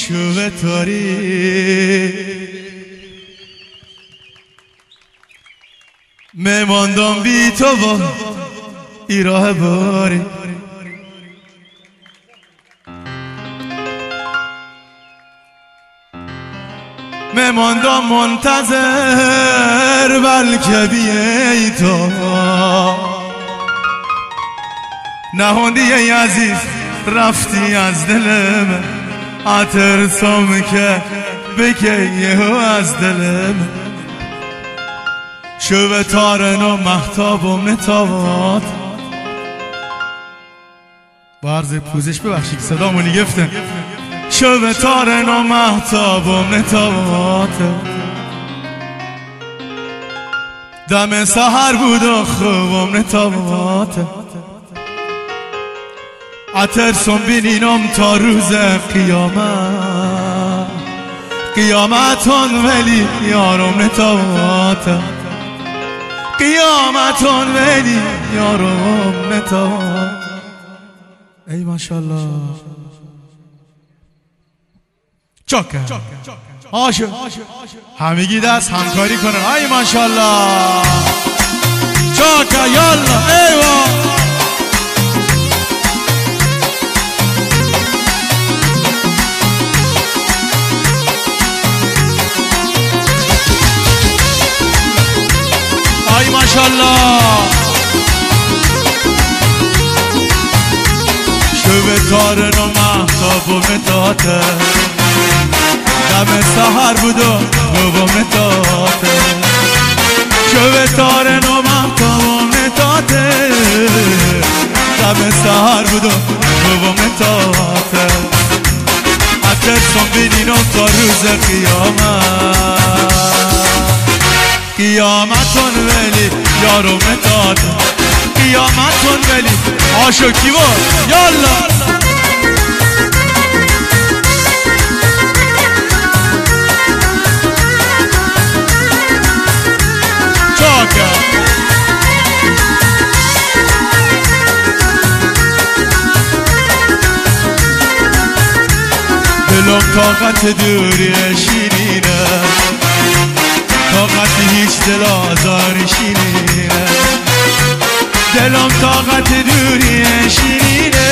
شو تاری میماندم بی تو با ایراه باری میماندم منتظر بلکه بیایی تو نهوندی ای عزیز رفتی از دلم اترسم که بگیه از دلم شو تارن و محتاب و متاوات با عرض پوزش ببخشید صدامونی گفتن شو تارن و محتاب و متاوات دم سحر بود و خوب و متاوات اترسم بینینم تا روز قیامت قیامتون ولی یارم نتاوات قیامتون ولی یارم نتاوات ای ماشالله چاکه آشو همگی دست همکاری کنن ای ماشالله چاکه یالا ایوا ای ماشالله شو تارن و محتاب و متاته دم سحر بود و متاته شو تارن و محتاب و متاته دم سحر بود و متاته اترسم بینینم تا روز قیامت قیامتون ولی یارو متاد قیامتون ولی آشو کیو یالا چاکه دلم طاقت دوری شیرینه طاقت هیچ دل آزار شیرینه دلم طاقت دوری شیرینه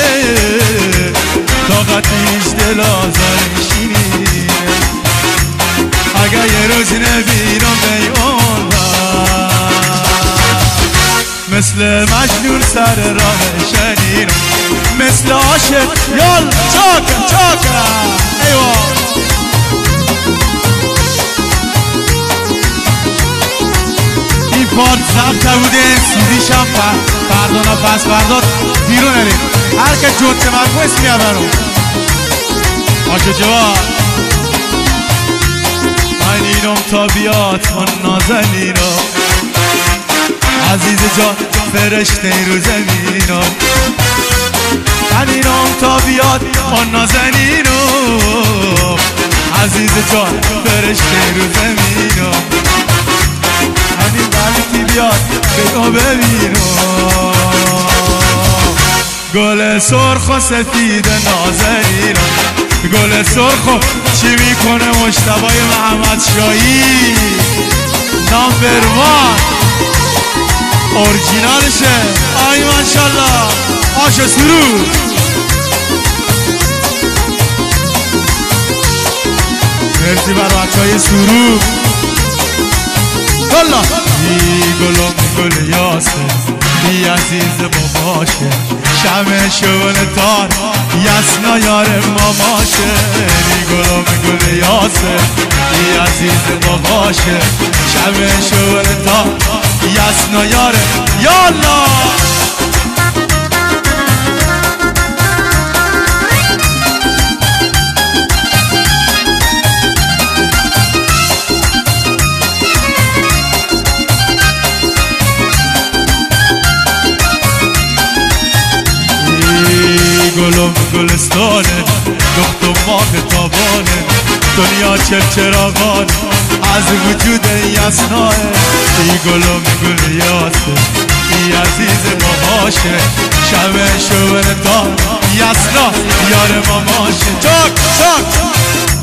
طاقت هیچ دل آزار شیرینه اگر یه روز نبینم بیان مثل مجنون سر راه شنیرم مثل عاشق یال چاکه چاکه ایوا پارت ضبطه بوده سیدیشم فردانا پس فرداد بیرون الیم هر که جوت مرگو اسمی برون آشو جواد من اینم تا بیاد من نازنینم عزیز جان فرشته رو زمینم من اینم تا بیاد من نازنینم عزیز جان فرشته رو زمینم همین بلکی بیاد بگو ببینم گل سرخ و سفید نازنینم گل سرخ و چی میکنه مجتبی محمد شایی نامبر وان اورجینالشه آی ماشالله آشو سرور مرسی بر بچه های سرور الله ای گلم گل یاسه ای عزیز باباشه شمع شون تار یسنا یار ماماشه ای گلم گل یاسه ای عزیز باباشه شمع شون تار یسنا یار یالا گلم گلستانه دخت و ماه تابانه دنیا چرچراغانه از وجود یسناه ای گلم گل یاسه ای عزیز ماماشه شمع شور تا یسنا یار ماماشه چاک چاک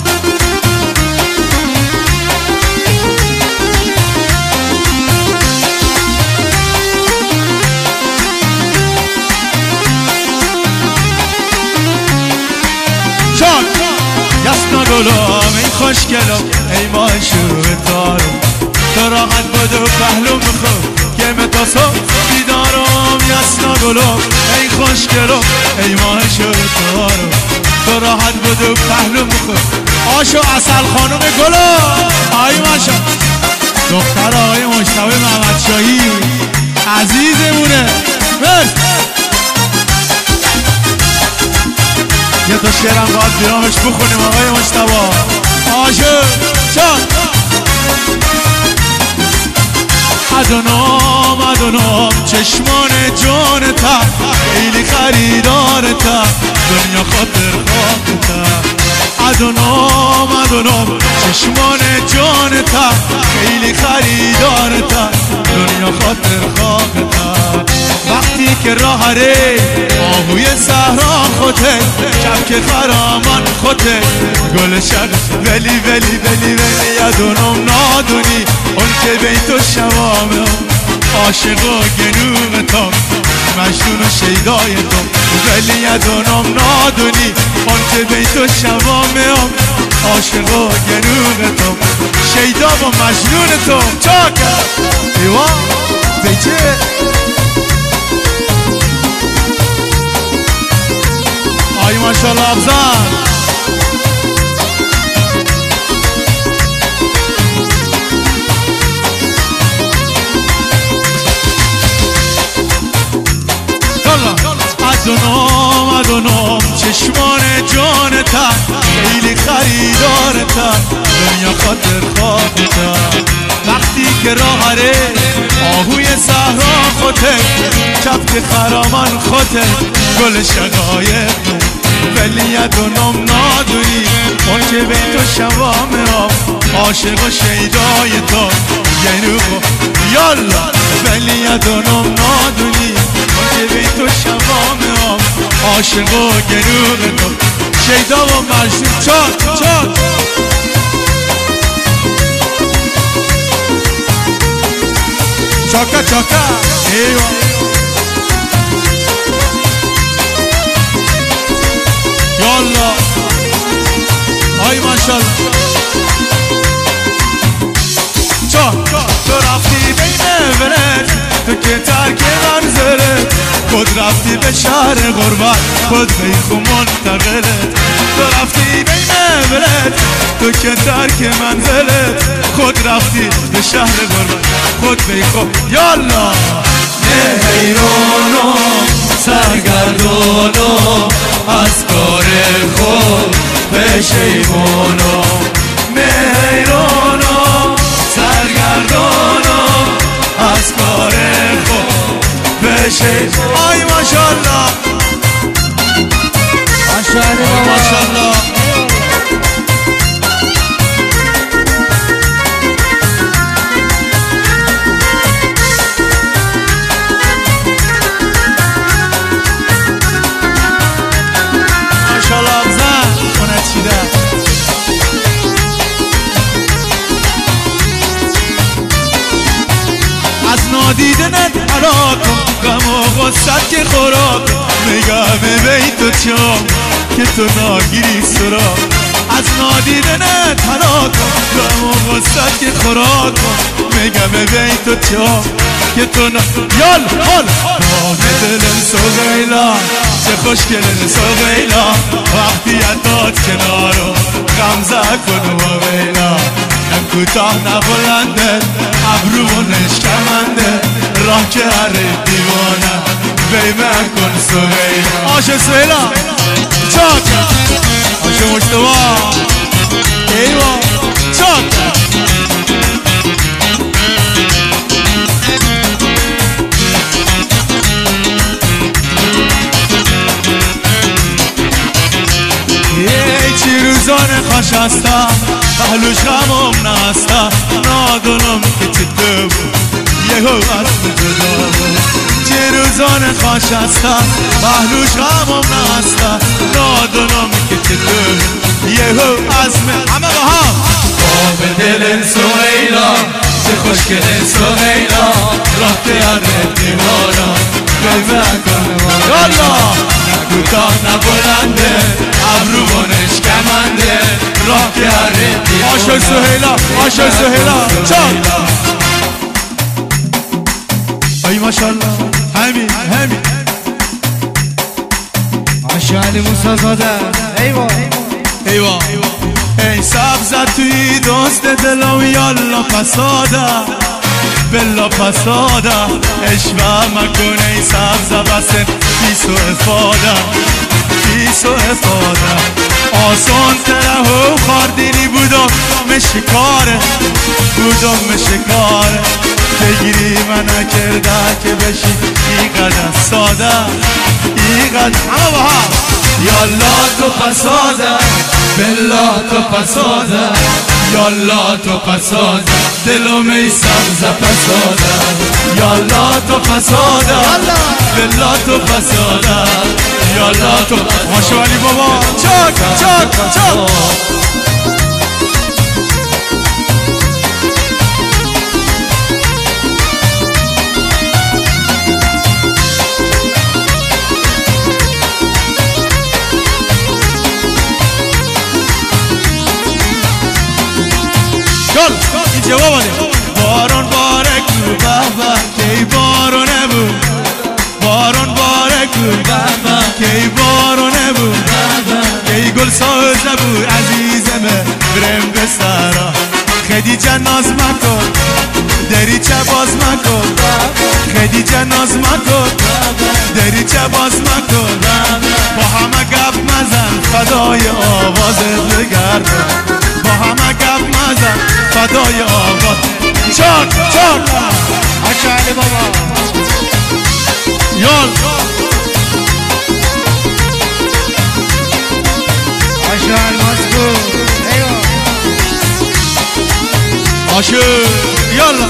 چاک یسنا گلام ای خوشگلم ای معشوق تارم تو راحت بود و پهلو بخور که متاسو بیدارم یسنا گلام ای خوشگلم ای معشوق تارم تو راحت بود و پهلو بخور آشو اصل خانم گلام آی ماشا دختر آقای مجتبی محمدشاهی عزیزمونه برس یه تا شعرم باید بیرامش بخونیم آقای مجتبی آشو چان ادونام چشمان جانتا خیلی خریدارتا دنیا خاطر خاکتا ادونام چشمان جانتا خیلی خریدارتا دنیا خاطر خاکتا وقتی که راه ری آهوی صحرا خوته کبک خرامان خوته گل شب ولی ادونم نادونی اون که بیت و شوامه عاشق و گنوم تو مجنون و شیدای تو ولی ادونم نادونی اون که بیت و شوامه عاشق و گنوم تو شیدا و مجنون تو چاکر ایوا بیچه آی ماشاءالله افزان ادونم چشمان جانتا خیلی خریدارتا دنیا خاطر خاکتا وقتی که راه ره آهوی صحرا خوته کبک خرامان خوته گل شقایق ولی ادونم نادونی اون که بین تو شوامه عاشق و شیدای تو گنوخو یالا ولی ادونم نادونی اون که بین تو شوامه عاشق و گنوخ تو شیدا و مجنون چاک چاکا ایوا یالا آی ماشالله تو رفتی بین ولد تو که ترک منزلت خود رفتی به شهر غربت خود بیخو منتقلت تو رفتی بین ولد تو که ترک منزلت خود رفتی به شهر غربت خود بیخو یالا حیرانم سرگردانم از کار خود پشیمانم حیرانم سرگردانم از کار خود پشیمانم آی ماشاءالله ماشاءالله دیدنت حراکم غم و غصت که خوراکم نگم بیت و چام که تو ناگیری سرا از نادیدنت حراکم غم و غصت که خوراکم نگم بیت و چام که تو یال حال راه دلم سوغیلا چه خوشگلن سوغیلا وقتی اتات کنارم غمزه کن و ویلا نم کوتاه نبلنده ابرو و نشکمنده راه که هر دیوانه بیمه کن سویلا آشه سویلا چاکر آشه مجتبا ایوا چاکر چی روزان خوش هستا پهلوش غمم نستا نادونم که چی تو بود یهو از تو جدا بود چی روزان خوش هستا پهلوش غمم نستا نادونم که چی تو بود یهو از من همه با هم باب دل سویلا چه خوشگل سویلا راه که هر دیوانا بیمه کن یالا نکوتاه نبلنده ابرو بانش آشای سهیلا آشای سهیلا چاک ای ماشالله همین آشای علی موسی زاده ایوا ای سبزه توی دوست دلم یالا پساده بلا پساده اشوه مکن ای سبزه بسن پیس و افاده آسان تره و خاردینی بودم مشکاره بگیری من نکرده که بشی ایقدر ساده ایقدر اما با هم یالا تو پساده بلا تو پساده یالا تو پساده دلم ای سبزه پساده یالا تو پساده بلا تو پساده یالا تو ماشو علی بابا چاک این جواب آده باران بارکو بابا کی بارونه بود باران بارکو بابا کی بارونه بود کی گل سازه بود عزیزمه برم به سرا خدیجه ناز مکن دریچه باز مکن خدیجه ناز مکن دریچه باز مکن با همه گپ مزن فدای آوازت بگردم با همه گپ مزن فدای آواز چاک آشای علی بابا یال آشای علی ماسکو ایوا آشو یالا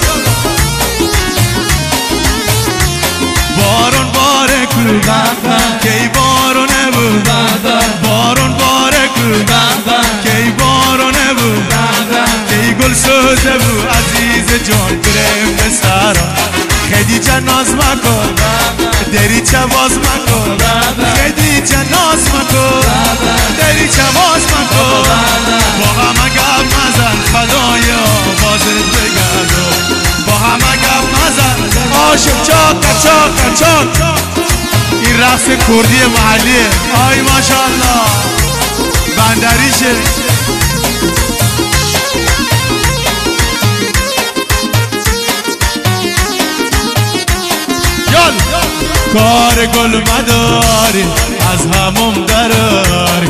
بارون باره کو کی بارونه بود بارون باره کو کی بارونه بود کی گل سوزه بود عزیز جان برم به سرا خدیجه ناز مکن دریچه باز مکن خدیجه ناز مکن دریچه باز مکن با همه گپ مزن فدای آوازت بگردم با همه گپ مزن عاشق چاک این رقص کردی محلیه آی ماشاءالله بندریشه کار گل مداری از هموم دراری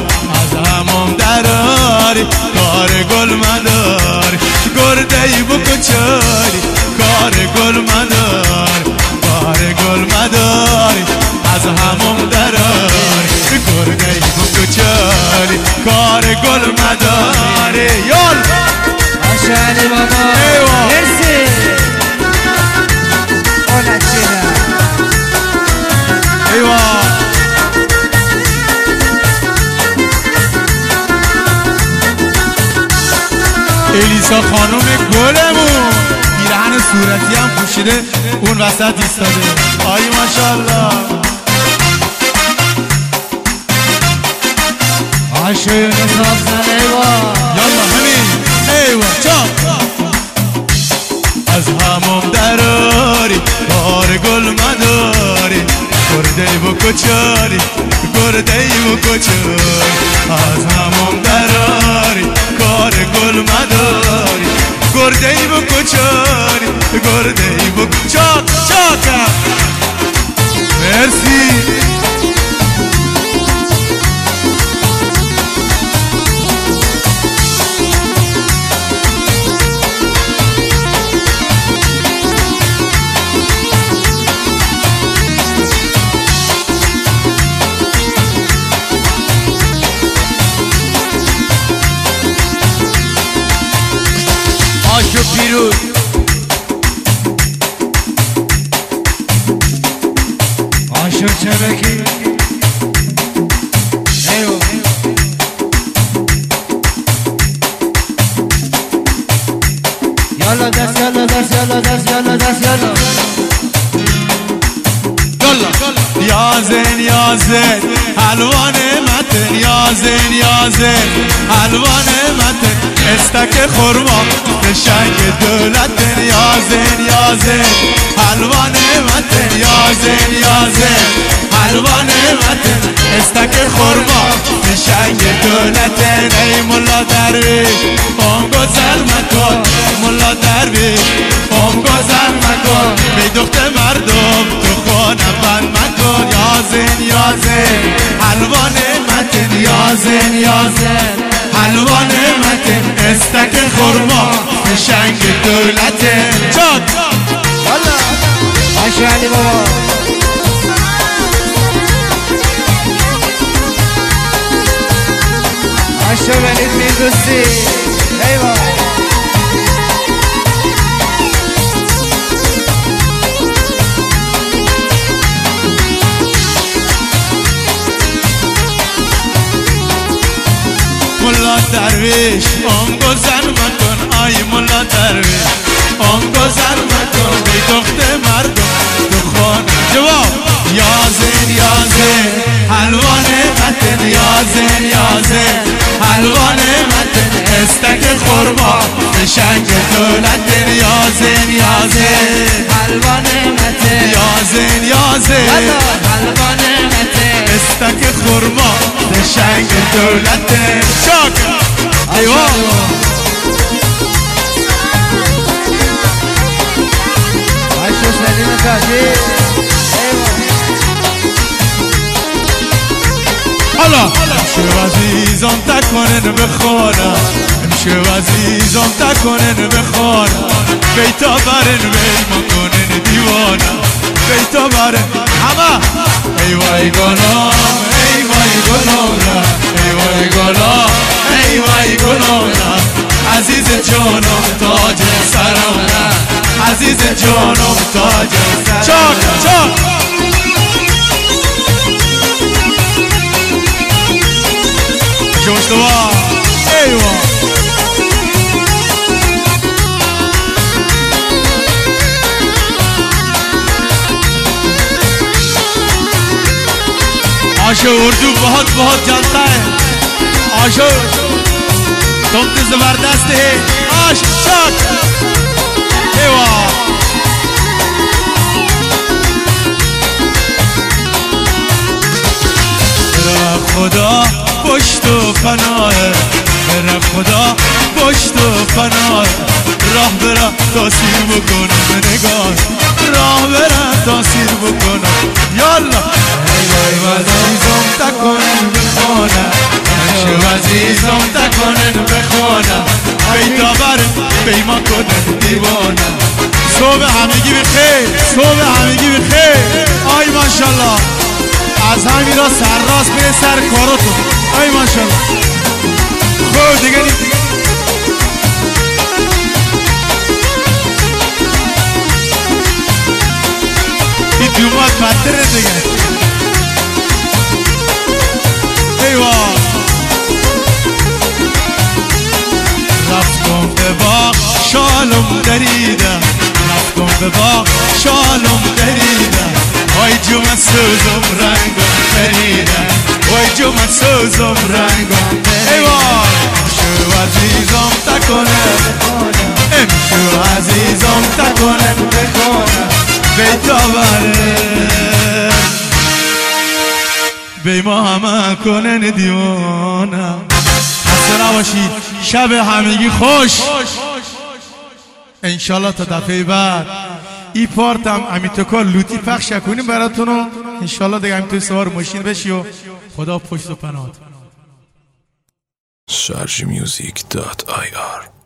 کار گل مداری گرده ای بکچاری کار گل مداری از هموم دراری گرده ای بکچاری کار گل مداری یال آشای علی بابا مرسی الیسا خانم گلمون پیرهن صورتی هم پوشیده اون وسط ایستاده آی ماشاءالله آشای نصاب زن ایوا یالا همین ایوا چاپ از هموم دراری کار گل مداری گرده بکچاری از هموم دراری کار گل مداری گرده بکچاری چاک مرسی آشو پیروز آشو چرکی ایو یالا دست یازن حلوا نعمت نیازه نیازه حلوا نعمت استک خورما نشنگ دولت نیازه نیازه حلوا نعمت نیازه نیازه حلوا نعمت استک خورما نشنگ دولت ای ملا درویش اون گذر مکن ملا درویش اون گذر مکن بی دخت مردم تو خانه بند مکن یازه نیازه حلوا نعمت نیازه نیازه حلوا نعمت استک خورما نشنگ دولت چاک والا علی بابا عشق ولید میگوستی ایوان ملا درویش اون گذر مکن آی ملا درویش اون گذر مکن بی دخت مردم تو خانه جواب یازه نیازه حلوا نعمت نیازه نیازه حلوا نعمت استک خورما نشنگ دولت نیازه نیازه حلوا نعمت نیازه نیازه حلوا نعمت استک خورما نشنگ دولت چاک ایوان عشق سلیم تاجی حالا امشو عزیزم تکنن بخونم امشو عزیزم تکنن بخونم بیتا برن بیما کنن دیوانم بیتا برن همه ای وای گناه ای وای گناه ای وای گناه ای وای گناه عزیز جانم تاج سرم عزیز جانم تاج سرم چاک چاک جوش دوار ایوان آشو اردو بہت بہت جانتا ہے آشو تم تو زبردست ہے آش چاک ایوان خدا پشت و پناه بره خدا پشت و پناه راه بره تاثیر بکنه به نگاه راه بره تاثیر بکنه یالا ای وای عزیزم تکنن بخونه شو عزیزم تکنن بخونه بیتا برم بیما کنن دیوانه صبح همگی بخیر صبح همگی بخیر آی ماشالله از همین را سرراست به سر کاراتون ای ماشالله خب دیگه این دومات بدتره دیگه ایوان رفتم به باغ شالم دریدم رفتم به باغ شالم دریدم وای جمع سوزم رنگم پریدم وای جمع سوزم رنگم ایوان امشو عزیزم تکنه امشو عزیزم تکنه بخونه بیتا بره بی ما همه کنن دیوانه خسته نباشید شب همگی خوش انشالله تا دفعه بعد ای پارت هم همینطور کار لوتی پخش کنیم براتونو انشالله دیگه همینطور سوار ماشین بشی و خدا پشت و پناهت sarjmusic.ir